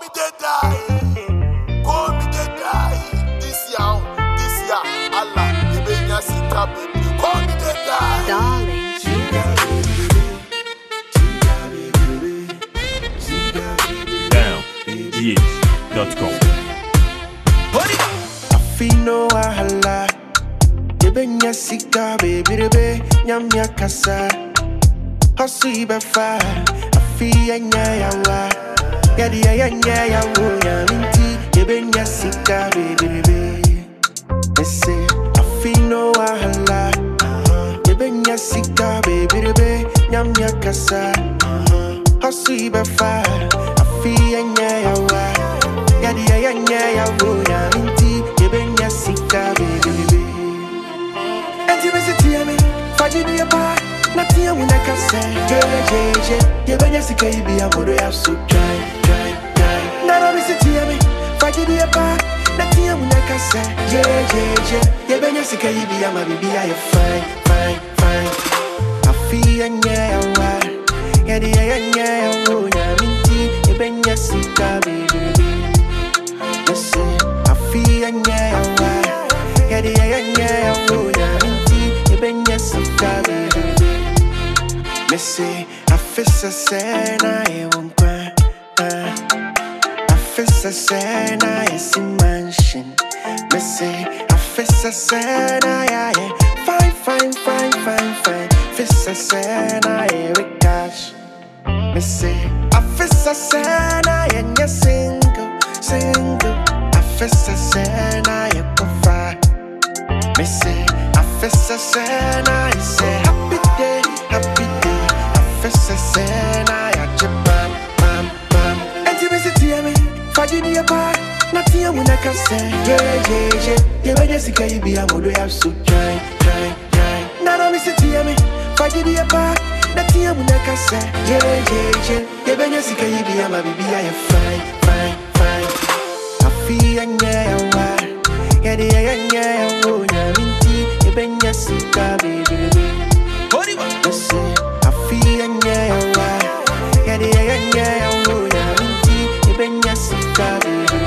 the die. Call me the die. This year, Allah, you bring your sick up. Call me the die. Darling. Downgh.com. Afino ahala, yebenya sika baby rebe nyamya kasa. Hustle ibe fa, afi anya yawa. Yadi anya yawo ya minti, yebenya sika baby rebe. Ese afino ahala, yebenya sika baby rebe nyamya kasa. Hustle ibe fa, afi anya yawa. Yadi anya yawo ya minti, yebenya sika baby. Enti mesiti ame, faji ni apa, nati ya wina kase. Yebenya sika ibi amodo ya so dry. Nana mesiti ame, faji ni apa, nati ya wina kase. Yebenya sika ibi ama bibi ya fine. Afi anya yawa, yadi anya yawo ya minti, yebenya sika baby. Afi anya yawa, yadi anya yawo ya minti, yebenya sika baby. Missy, afisa sena ewonkwa. Afisa sena yesi mansion. Missy, afisa sena ya ye fine. Afisa sena ye cash. Missy, afisa sena ye nya single. Afisa sena ye provide. Missy, afisa sena ye say happy day. Afisa sena ya jabam. Enti mesiti ame, faji ni apa, nati ya wina kase. Yebenya sika ibi amodo ya so dry. Nana mesiti ame, faji ni apa, nati ya wina kase. Yebenya sika ibi ama bibi ya fine. Afi anya yawa, yadi anya yawo ya minti, yebenya sika baby. Afi anya yawa, yadi anya yawo ya minti, yebenya sika baby.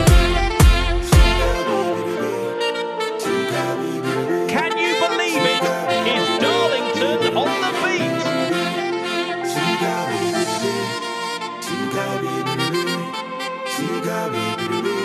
Can you believe it? It's Darlington on the beat. Chica baby.